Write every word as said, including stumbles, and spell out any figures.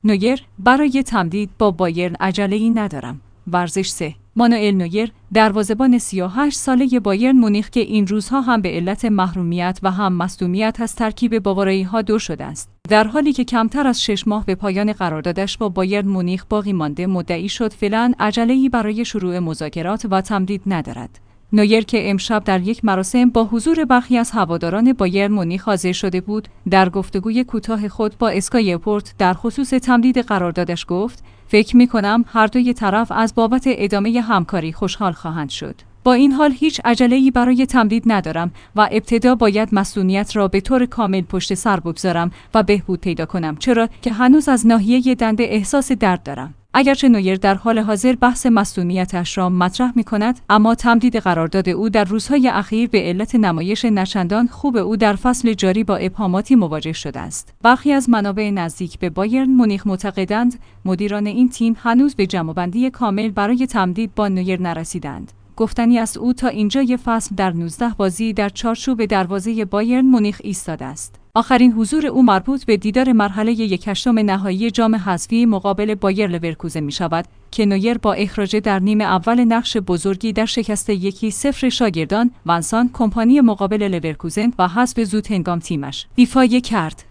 نویر: برای تمدید با بایرن عجله‌ای ندارم. ورزش سه. مانوئل نویر، دروازه‌بان سی و هشت ساله بایرن مونیخ که این روزها هم به علت محرومیت و هم مصدومیت از ترکیب باوارایی‌ها دور شده است، در حالی که کمتر از شش ماه به پایان قراردادش با بایرن مونیخ باقی مانده، مدعی شد فعلاً عجله‌ای برای شروع مذاکرات و تمدید ندارد. نویر که امشب در یک مراسم با حضور برخی از هواداران بایرن مونیخ حاضر شده بود، در گفتگوی کوتاه خود با اسکای اپورت در خصوص تمدید قراردادش گفت: فکر می‌کنم هر دوی طرف از بابت ادامه همکاری خوشحال خواهند شد. با این حال هیچ عجله‌ای برای تمدید ندارم و ابتدا باید مسئولیت را به طور کامل پشت سر بگذارم و بهبود پیدا کنم، چرا که هنوز از ناحیه دنده احساس درد دارم. اگرچه نویر در حال حاضر بحث مسئولیتش را مطرح می‌کند، اما تمدید قرارداد او در روزهای اخیر به علت نمایش نچندان خوب او در فصل جاری با ابهاماتی مواجه شده است. برخی از منابع نزدیک به بایرن مونیخ معتقدند مدیران این تیم هنوز به جمع‌بندی کامل برای تمدید با نویر نرسیدند. گفتنی است او تا اینجای فصل در نوزده بازی در چارچوب دروازه بایرن مونیخ ایستاده است. آخرین حضور او مربوط به دیدار مرحله یک هشتم نهایی جام حذفی مقابل بایر لورکوزن می شود که نویر با اخراج در نیم اول نقش بزرگی در شکست یکی صفر شاگردان ونسان کمپانی مقابل لورکوزن و حذف زود هنگام تیمش ایفای کرد.